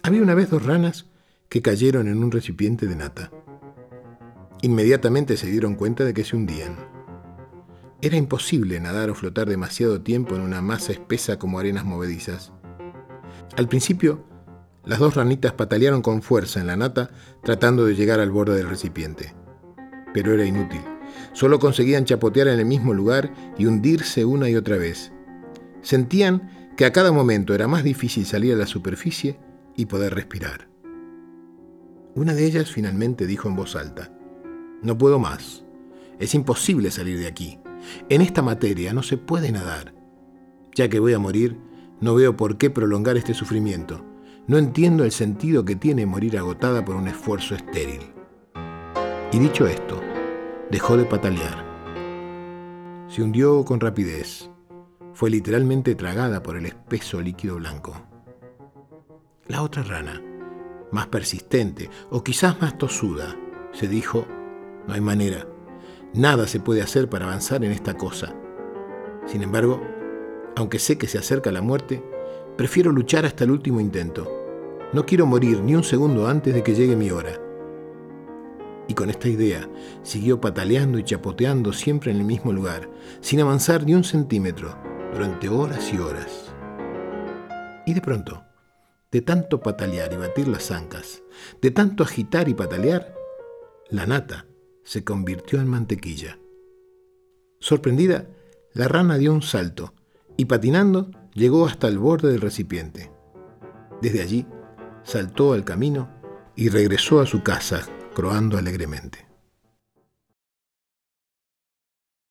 Había una vez 2 ranas que cayeron en un recipiente de nata. Inmediatamente se dieron cuenta de que se hundían. Era imposible nadar o flotar demasiado tiempo en una masa espesa como arenas movedizas. Al principio, las 2 ranitas patalearon con fuerza en la nata tratando de llegar al borde del recipiente. Pero era inútil. Solo conseguían chapotear en el mismo lugar y hundirse una y otra vez. Sentían que a cada momento era más difícil salir a la superficie y poder respirar. Una de ellas finalmente dijo en voz alta: «No puedo más. Es imposible salir de aquí. En esta materia no se puede nadar. Ya que voy a morir, no veo por qué prolongar este sufrimiento. No entiendo el sentido que tiene morir agotada por un esfuerzo estéril». Y dicho esto, dejó de patalear. Se hundió con rapidez. Fue literalmente tragada por el espeso líquido blanco. La otra rana, más persistente o quizás más tosuda, se dijo: «No hay manera. Nada se puede hacer para avanzar en esta cosa. Sin embargo, aunque sé que se acerca la muerte, prefiero luchar hasta el último intento. No quiero morir ni un segundo antes de que llegue mi hora». Y con esta idea siguió pataleando y chapoteando siempre en el mismo lugar, sin avanzar ni un centímetro, durante horas y horas. Y de pronto, de tanto patalear y batir las ancas, de tanto agitar y patalear, la nata se convirtió en mantequilla. Sorprendida, la rana dio un salto y patinando llegó hasta el borde del recipiente. Desde allí saltó al camino y regresó a su casa croando alegremente.